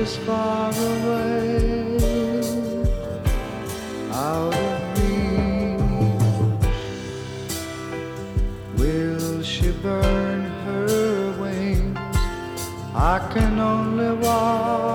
is far away, out of reach. Will she burn her wings? I can only walk